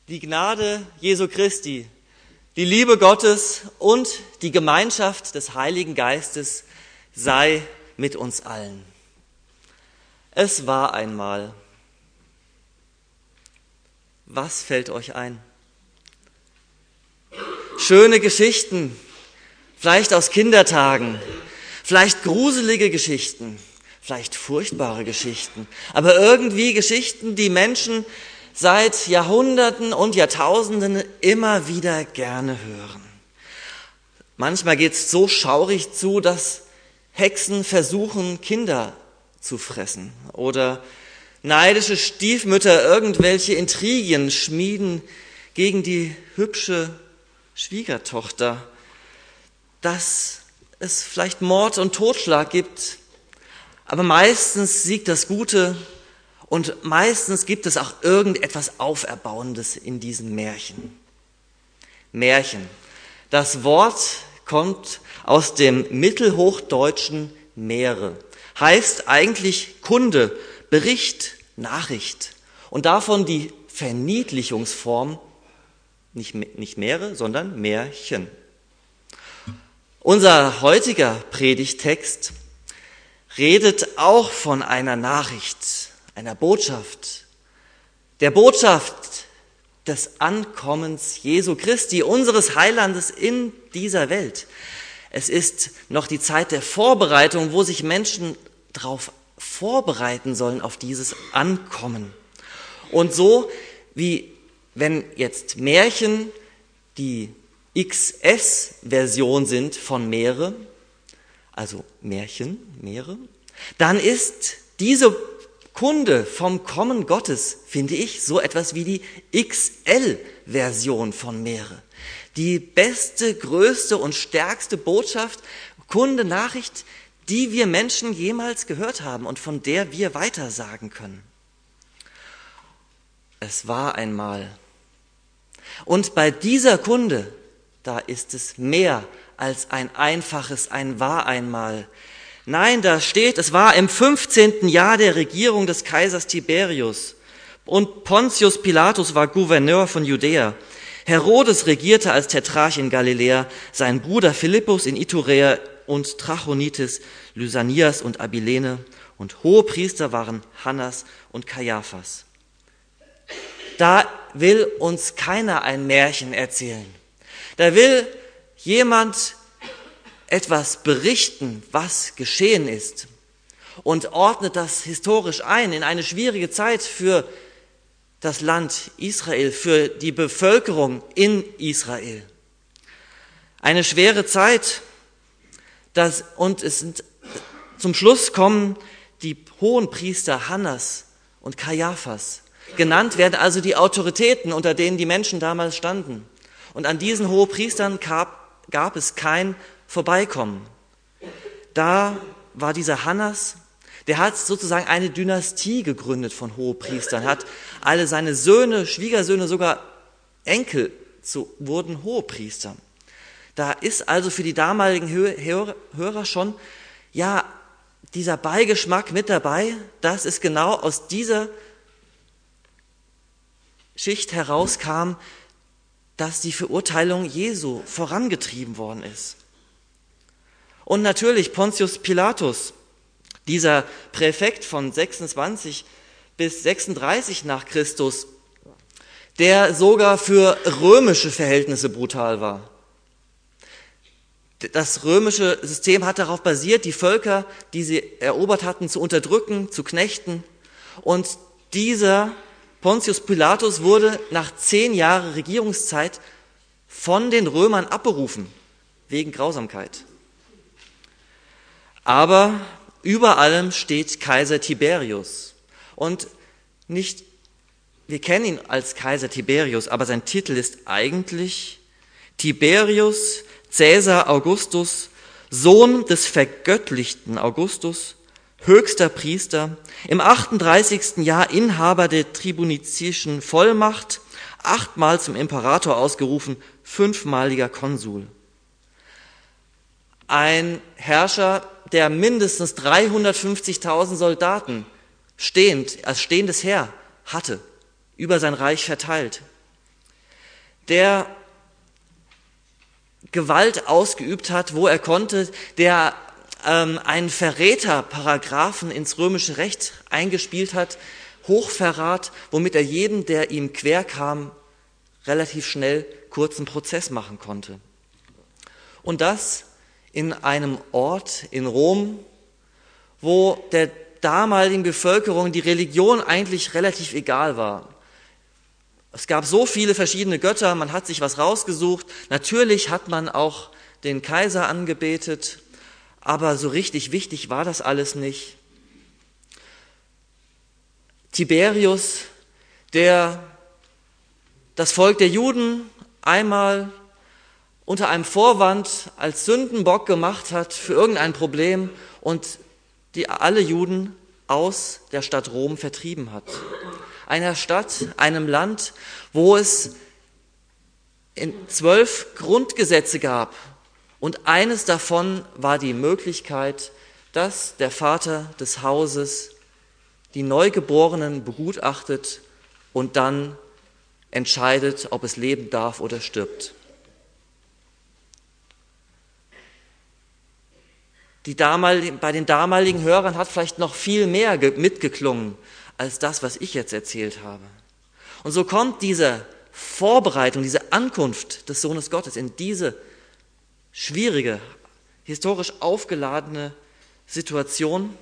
Die Gnade Jesu Christi, die Liebe Gottes und die Gemeinschaft des Heiligen Geistes sei mit uns allen. Es war einmal. Was fällt euch ein? Schöne Geschichten, vielleicht aus Kindertagen, vielleicht gruselige Geschichten, vielleicht furchtbare Geschichten, aber irgendwie Geschichten, die Menschen seit Jahrhunderten und Jahrtausenden immer wieder gerne hören. Manchmal geht es so schaurig zu, dass Hexen versuchen, Kinder zu fressen oder neidische Stiefmütter irgendwelche Intrigien schmieden gegen die hübsche Schwiegertochter, dass es vielleicht Mord und Totschlag gibt, aber meistens siegt das Gute und meistens gibt es auch irgendetwas Auferbauendes in diesen Märchen. Märchen. Das Wort kommt aus dem mittelhochdeutschen Mähre, heißt eigentlich Kunde, Bericht, Nachricht und davon die Verniedlichungsform, nicht Mähre, sondern Märchen. Unser heutiger Predigttext redet auch von einer Nachricht, einer Botschaft, der Botschaft des Ankommens Jesu Christi, unseres Heilandes in dieser Welt. Es ist noch die Zeit der Vorbereitung, wo sich Menschen darauf vorbereiten sollen, auf dieses Ankommen. Und so wie wenn jetzt Märchen die XS-Version sind von Mähre, also Märchen, Mähre, dann ist diese Kunde vom Kommen Gottes, finde ich, so etwas wie die XL-Version von Mähre. Die beste, größte und stärkste Botschaft, Kunde, Nachricht, die wir Menschen jemals gehört haben und von der wir weitersagen können. Es war einmal. Und bei dieser Kunde, da ist es mehr als ein einfaches ein war einmal. Nein, da steht, es war im 15. Jahr der Regierung des Kaisers Tiberius und Pontius Pilatus war Gouverneur von Judäa. Herodes regierte als Tetrarch in Galiläa, sein Bruder Philippus in Iturea und Trachonitis, Lysanias und Abilene und Hohepriester waren Hannas und Kaiaphas. Da will uns keiner ein Märchen erzählen. Da will jemand etwas berichten, was geschehen ist und ordnet das historisch ein in eine schwierige Zeit für das Land Israel, für die Bevölkerung in Israel. Eine schwere Zeit, zum Schluss kommen die Hohenpriester Hannas und Kaiaphas. Genannt werden also die Autoritäten, unter denen die Menschen damals standen. Und an diesen Hohepriestern gab es kein Vorbeikommen. Da war dieser Hannas, der hat sozusagen eine Dynastie gegründet von Hohepriestern, hat alle seine Söhne, Schwiegersöhne, sogar Enkel wurden Hohepriester. Da ist also für die damaligen Hörer schon, ja, dieser Beigeschmack mit dabei, dass es genau aus dieser Schicht herauskam, dass die Verurteilung Jesu vorangetrieben worden ist. Und natürlich Pontius Pilatus, dieser Präfekt von 26 bis 36 nach Christus, der sogar für römische Verhältnisse brutal war. Das römische System hat darauf basiert, die Völker, die sie erobert hatten, zu unterdrücken, zu knechten. Und dieser Pontius Pilatus wurde nach 10 Jahren Regierungszeit von den Römern abberufen, wegen Grausamkeit. Aber über allem steht Kaiser Tiberius. Und wir kennen ihn als Kaiser Tiberius, aber sein Titel ist eigentlich Tiberius Caesar Augustus, Sohn des vergöttlichten Augustus, höchster Priester, im 38. Jahr Inhaber der tribunizischen Vollmacht, 8-mal zum Imperator ausgerufen, 5-maliger Konsul. Ein Herrscher, der mindestens 350.000 Soldaten als stehendes Heer hatte, über sein Reich verteilt. der Gewalt ausgeübt hat, wo er konnte, der einen Verräterparagraphen ins römische Recht eingespielt hat, Hochverrat, womit er jedem, der ihm quer kam, relativ schnell kurzen Prozess machen konnte. Und das in einem Ort in Rom, wo der damaligen Bevölkerung die Religion eigentlich relativ egal war. Es gab so viele verschiedene Götter, man hat sich was rausgesucht. Natürlich hat man auch den Kaiser angebetet, aber so richtig wichtig war das alles nicht. Tiberius, der das Volk der Juden einmal unter einem Vorwand als Sündenbock gemacht hat für irgendein Problem und die alle Juden aus der Stadt Rom vertrieben hat. Einer Stadt, einem Land, wo es 12 Grundgesetze gab. Und eines davon war die Möglichkeit, dass der Vater des Hauses die Neugeborenen begutachtet und dann entscheidet, ob es leben darf oder stirbt. Bei den damaligen Hörern hat vielleicht noch viel mehr mitgeklungen als das, was ich jetzt erzählt habe. Und so kommt diese Vorbereitung, diese Ankunft des Sohnes Gottes in diese schwierige, historisch aufgeladene Situation,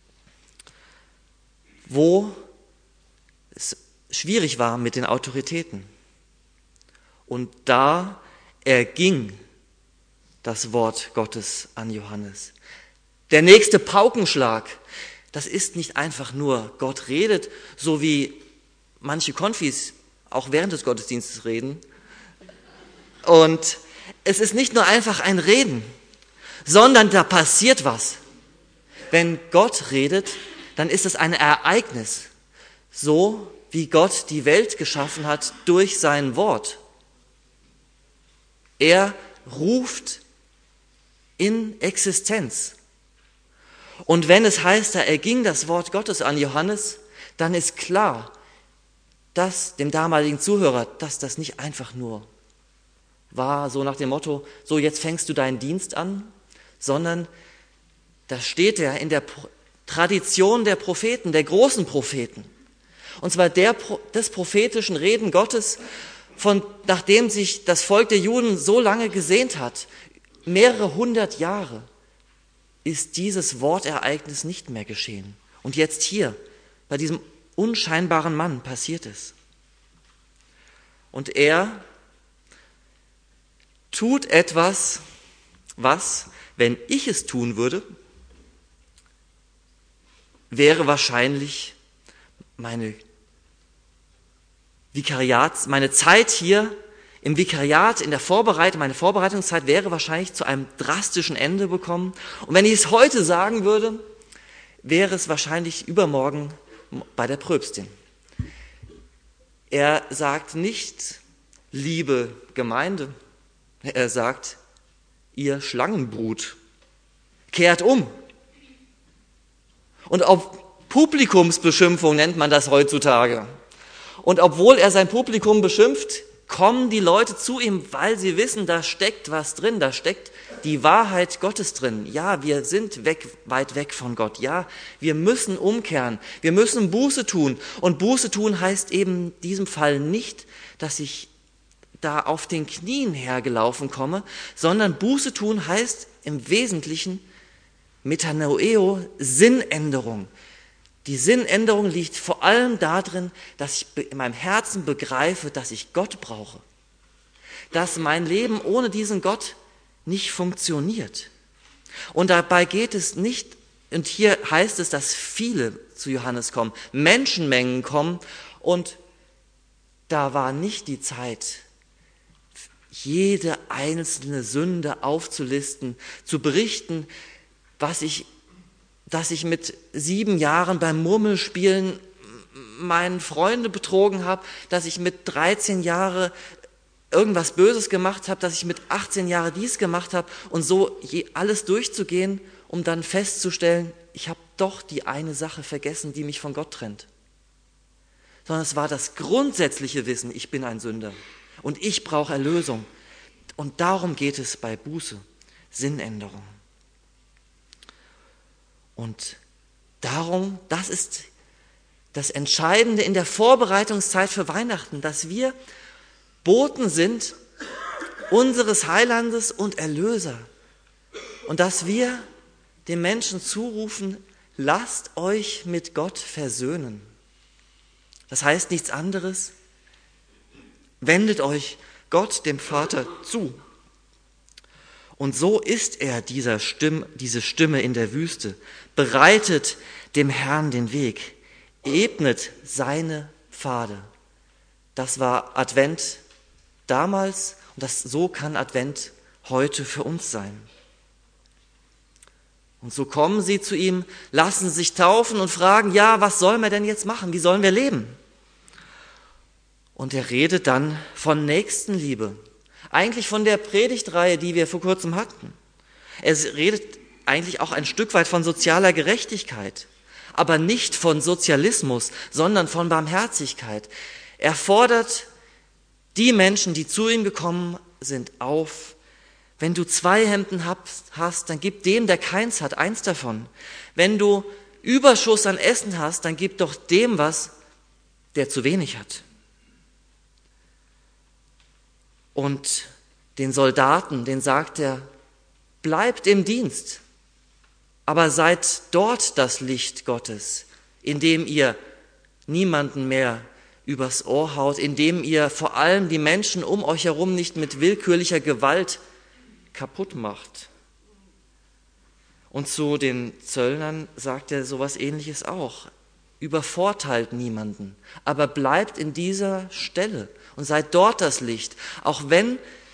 wo es schwierig war mit den Autoritäten. Und da erging das Wort Gottes an Johannes. Der nächste Paukenschlag, das ist nicht einfach nur Gott redet, so wie manche Konfis auch während des Gottesdienstes reden. Und es ist nicht nur einfach ein Reden, sondern da passiert was. Wenn Gott redet, dann ist es ein Ereignis, so wie Gott die Welt geschaffen hat durch sein Wort. Er ruft in Existenz. Und wenn es heißt, da erging das Wort Gottes an Johannes, dann ist klar, dass dem damaligen Zuhörer, dass das nicht einfach nur war, so nach dem Motto, so jetzt fängst du deinen Dienst an, sondern da steht er in der Tradition der Propheten, der großen Propheten. Und zwar des prophetischen Reden Gottes, nachdem sich das Volk der Juden so lange gesehnt hat, mehrere 100 Jahre, ist dieses Wortereignis nicht mehr geschehen. Und jetzt hier, bei diesem unscheinbaren Mann, passiert es. Und er tut etwas, was, wenn ich es tun würde, wäre wahrscheinlich meine Zeit hier im Vikariat, in der Vorbereitung, meine Vorbereitungszeit wäre wahrscheinlich zu einem drastischen Ende gekommen. Und wenn ich es heute sagen würde, wäre es wahrscheinlich übermorgen bei der Pröpstin. Er sagt nicht, liebe Gemeinde, er sagt, ihr Schlangenbrut, kehrt um. Und auf Publikumsbeschimpfung nennt man das heutzutage. Und obwohl er sein Publikum beschimpft, kommen die Leute zu ihm, weil sie wissen, da steckt was drin, da steckt die Wahrheit Gottes drin. Ja, wir sind weit weg von Gott. Ja, wir müssen umkehren, wir müssen Buße tun. Und Buße tun heißt eben in diesem Fall nicht, dass ich da auf den Knien hergelaufen komme, sondern Buße tun heißt im Wesentlichen Metanoeo, Sinnänderung. Die Sinnänderung liegt vor allem darin, dass ich in meinem Herzen begreife, dass ich Gott brauche. Dass mein Leben ohne diesen Gott nicht funktioniert. Und dabei geht es nicht, und hier heißt es, dass viele zu Johannes kommen, Menschenmengen kommen, und da war nicht die Zeit, jede einzelne Sünde aufzulisten, zu berichten, dass ich mit 7 Jahren beim Murmelspielen meine Freunde betrogen habe, dass ich mit 13 Jahren irgendwas Böses gemacht habe, dass ich mit 18 Jahren dies gemacht habe und so alles durchzugehen, um dann festzustellen, ich habe doch die eine Sache vergessen, die mich von Gott trennt. sondern es war das grundsätzliche Wissen, ich bin ein Sünder und ich brauche Erlösung. Und darum geht es bei Buße, Sinnänderung. Und darum, das ist das Entscheidende in der Vorbereitungszeit für Weihnachten, dass wir Boten sind unseres Heilandes und Erlöser und dass wir den Menschen zurufen, lasst euch mit Gott versöhnen. Das heißt nichts anderes, wendet euch Gott, dem Vater, zu. Und so ist er, diese Stimme in der Wüste, bereitet dem Herrn den Weg, ebnet seine Pfade. Das war Advent damals und so kann Advent heute für uns sein. Und so kommen sie zu ihm, lassen sich taufen und fragen, ja, was sollen wir denn jetzt machen? Wie sollen wir leben? Und er redet dann von Nächstenliebe. Eigentlich von der Predigtreihe, die wir vor kurzem hatten. Er redet eigentlich auch ein Stück weit von sozialer Gerechtigkeit, aber nicht von Sozialismus, sondern von Barmherzigkeit. Er fordert die Menschen, die zu ihm gekommen sind, auf, wenn du 2 Hemden hast, dann gib dem, der keins hat, eins davon. Wenn du Überschuss an Essen hast, dann gib doch dem was, der zu wenig hat. Und den Soldaten, denen sagt er, bleibt im Dienst, aber seid dort das Licht Gottes, indem ihr niemanden mehr übers Ohr haut, indem ihr vor allem die Menschen um euch herum nicht mit willkürlicher Gewalt kaputt macht. Und zu den Zöllnern sagt er sowas Ähnliches auch. Übervorteilt niemanden, aber bleibt in dieser Stelle und seid dort das Licht, auch wenn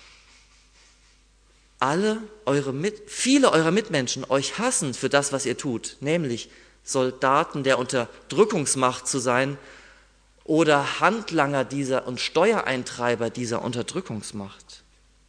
viele eurer Mitmenschen euch hassen für das, was ihr tut, nämlich Soldaten der Unterdrückungsmacht zu sein oder Handlanger dieser und Steuereintreiber dieser Unterdrückungsmacht.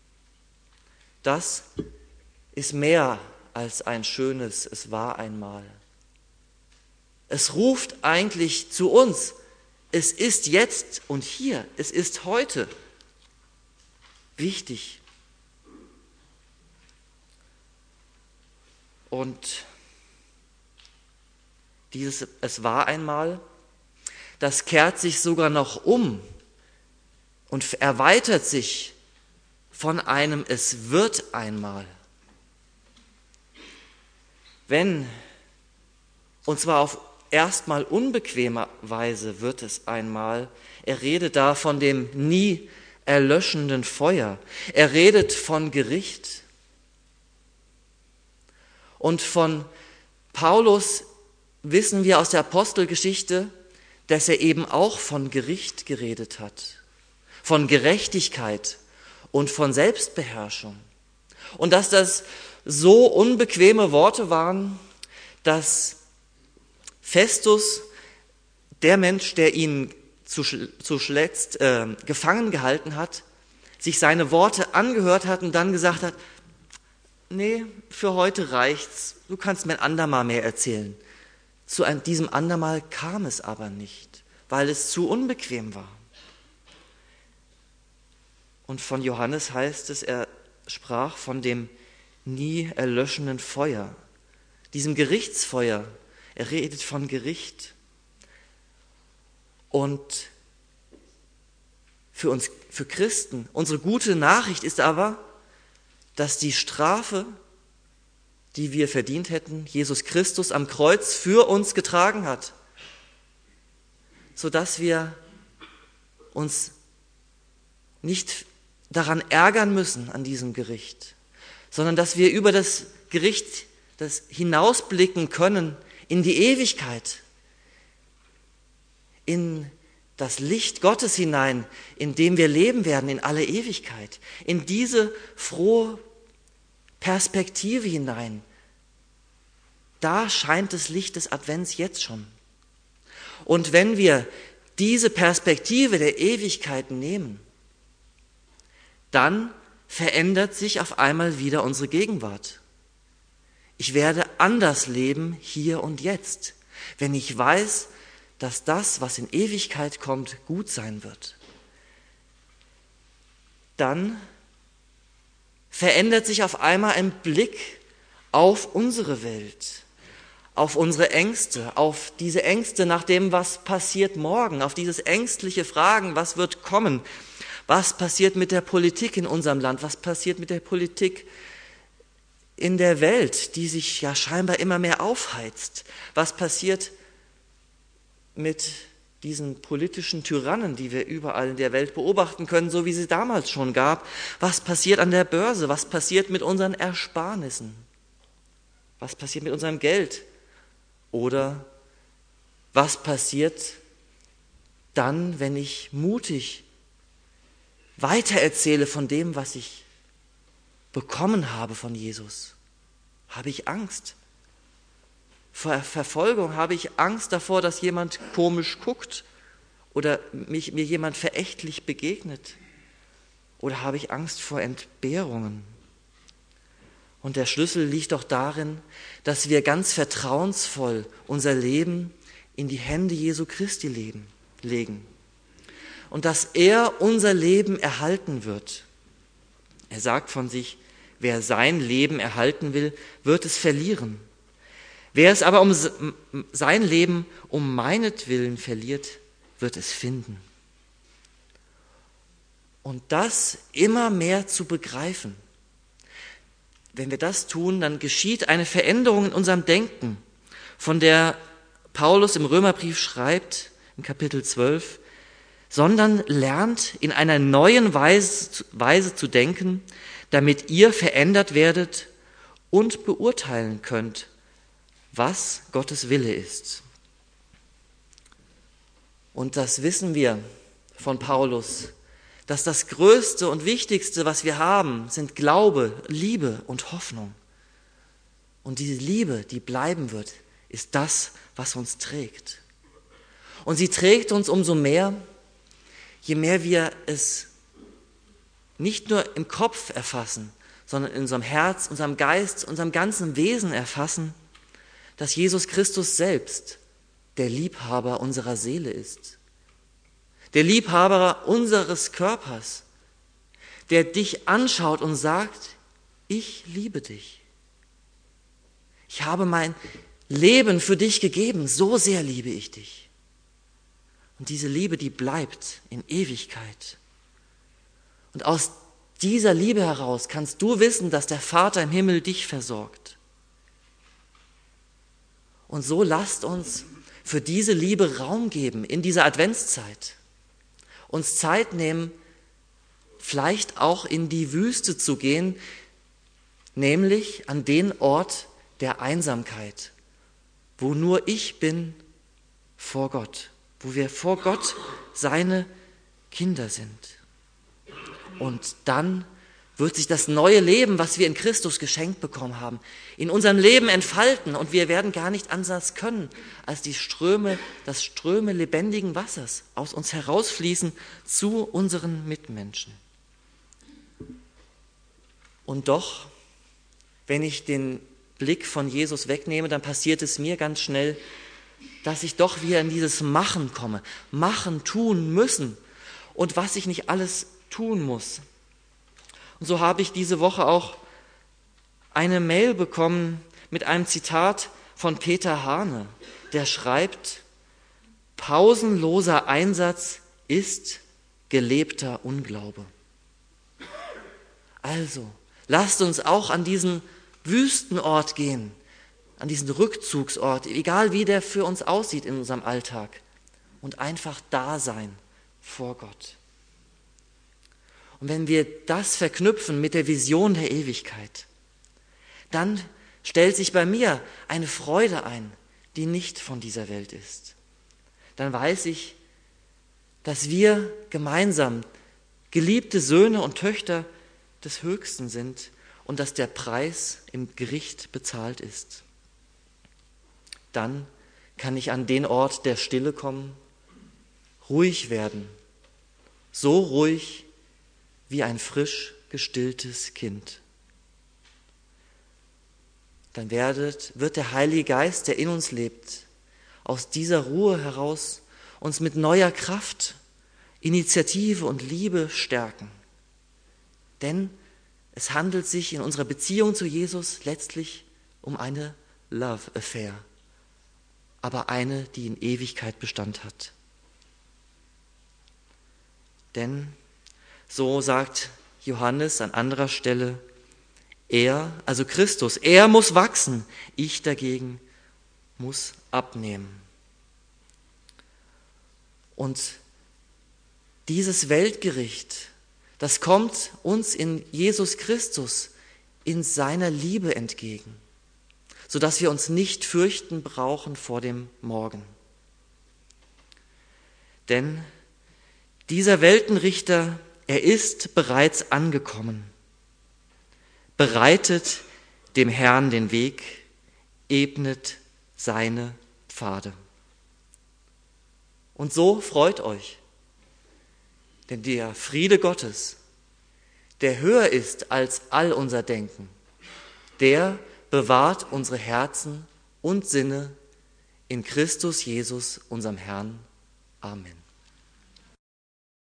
Das ist mehr als ein schönes Es war einmal. Es ruft eigentlich zu uns, es ist jetzt und hier, es ist heute wichtig. Und dieses Es war einmal, das kehrt sich sogar noch um und erweitert sich von einem Es wird einmal. Und zwar auf erstmal unbequemer Weise wird es einmal. Er redet da von dem nie erlöschenden Feuer. Er redet von Gericht. Und von Paulus wissen wir aus der Apostelgeschichte, dass er eben auch von Gericht geredet hat, von Gerechtigkeit und von Selbstbeherrschung. Und dass das so unbequeme Worte waren, dass Festus, der Mensch, der ihn zuletzt gefangen gehalten hat, sich seine Worte angehört hat und dann gesagt hat, nee, für heute reicht's, du kannst mir ein andermal mehr erzählen. Zu diesem andermal kam es aber nicht, weil es zu unbequem war. Und von Johannes heißt es, er sprach von dem nie erlöschenden Feuer, diesem Gerichtsfeuer. Er redet von Gericht. Und für uns, für Christen, unsere gute Nachricht ist aber, dass die Strafe, die wir verdient hätten, Jesus Christus am Kreuz für uns getragen hat, sodass wir uns nicht daran ärgern müssen an diesem Gericht, sondern dass wir über das Gericht hinausblicken können in die Ewigkeit, in das Licht Gottes hinein, in dem wir leben werden in alle Ewigkeit, in diese frohe Perspektive hinein. Da scheint das Licht des Advents jetzt schon. Und wenn wir diese Perspektive der Ewigkeit nehmen, dann verändert sich auf einmal wieder unsere Gegenwart. Ich werde anders leben hier und jetzt, wenn ich weiß, dass das, was in Ewigkeit kommt, gut sein wird, dann verändert sich auf einmal ein Blick auf unsere Welt, auf unsere Ängste, auf diese Ängste nach dem, was passiert morgen, auf dieses ängstliche Fragen, was wird kommen, was passiert mit der Politik in unserem Land, was passiert mit der Politik in der Welt, die sich ja scheinbar immer mehr aufheizt, was passiert mit diesen politischen Tyrannen, die wir überall in der Welt beobachten können, so wie sie damals schon gab, was passiert an der Börse, was passiert mit unseren Ersparnissen, was passiert mit unserem Geld oder was passiert dann, wenn ich mutig weitererzähle von dem, was ich bekommen habe von Jesus. Habe ich Angst vor Verfolgung? Habe ich Angst davor, dass jemand komisch guckt oder mir jemand verächtlich begegnet? Oder habe ich Angst vor Entbehrungen? Und der Schlüssel liegt doch darin, dass wir ganz vertrauensvoll unser Leben in die Hände Jesu Christi legen. Und dass er unser Leben erhalten wird. Er sagt von sich, wer sein Leben erhalten will, wird es verlieren. Wer es aber um sein Leben um meinetwillen verliert, wird es finden. Und das immer mehr zu begreifen. Wenn wir das tun, dann geschieht eine Veränderung in unserem Denken, von der Paulus im Römerbrief schreibt, in Kapitel 12, sondern lernt in einer neuen Weise zu denken, damit ihr verändert werdet und beurteilen könnt, was Gottes Wille ist. Und das wissen wir von Paulus, dass das Größte und Wichtigste, was wir haben, sind Glaube, Liebe und Hoffnung. Und diese Liebe, die bleiben wird, ist das, was uns trägt. Und sie trägt uns umso mehr, je mehr wir es nicht nur im Kopf erfassen, sondern in unserem Herz, unserem Geist, unserem ganzen Wesen erfassen, dass Jesus Christus selbst der Liebhaber unserer Seele ist, der Liebhaber unseres Körpers, der dich anschaut und sagt, ich liebe dich. Ich habe mein Leben für dich gegeben, so sehr liebe ich dich. Und diese Liebe, die bleibt in Ewigkeit. Und aus dieser Liebe heraus kannst du wissen, dass der Vater im Himmel dich versorgt. Und so lasst uns für diese Liebe Raum geben in dieser Adventszeit. Uns Zeit nehmen, vielleicht auch in die Wüste zu gehen, nämlich an den Ort der Einsamkeit, wo nur ich bin vor Gott, wo wir vor Gott seine Kinder sind. Und dann wird sich das neue Leben, was wir in Christus geschenkt bekommen haben, in unserem Leben entfalten und wir werden gar nicht anders können, als das Ströme lebendigen Wassers aus uns herausfließen zu unseren Mitmenschen. Und doch, wenn ich den Blick von Jesus wegnehme, dann passiert es mir ganz schnell, dass ich doch wieder in dieses Machen komme. Machen, tun müssen und was ich nicht alles tun muss. Und so habe ich diese Woche auch eine Mail bekommen mit einem Zitat von Peter Hane, der schreibt, pausenloser Einsatz ist gelebter Unglaube. Also, lasst uns auch an diesen Wüstenort gehen, an diesen Rückzugsort, egal wie der für uns aussieht in unserem Alltag, und einfach da sein vor Gott. Und wenn wir das verknüpfen mit der Vision der Ewigkeit, dann stellt sich bei mir eine Freude ein, die nicht von dieser Welt ist. Dann weiß ich, dass wir gemeinsam geliebte Söhne und Töchter des Höchsten sind und dass der Preis im Gericht bezahlt ist. Dann kann ich an den Ort der Stille kommen, ruhig werden, so ruhig wie ein frisch gestilltes Kind. Dann wird der Heilige Geist, der in uns lebt, aus dieser Ruhe heraus uns mit neuer Kraft, Initiative und Liebe stärken. Denn es handelt sich in unserer Beziehung zu Jesus letztlich um eine Love Affair, aber eine, die in Ewigkeit Bestand hat. Denn, so sagt Johannes an anderer Stelle, er, also Christus, er muss wachsen, ich dagegen muss abnehmen. Und dieses Weltgericht, das kommt uns in Jesus Christus in seiner Liebe entgegen, sodass wir uns nicht fürchten brauchen vor dem Morgen. Denn dieser Weltenrichter, er ist bereits angekommen, bereitet dem Herrn den Weg, ebnet seine Pfade. Und so freut euch, denn der Friede Gottes, der höher ist als all unser Denken, der bewahrt unsere Herzen und Sinne in Christus Jesus, unserem Herrn. Amen.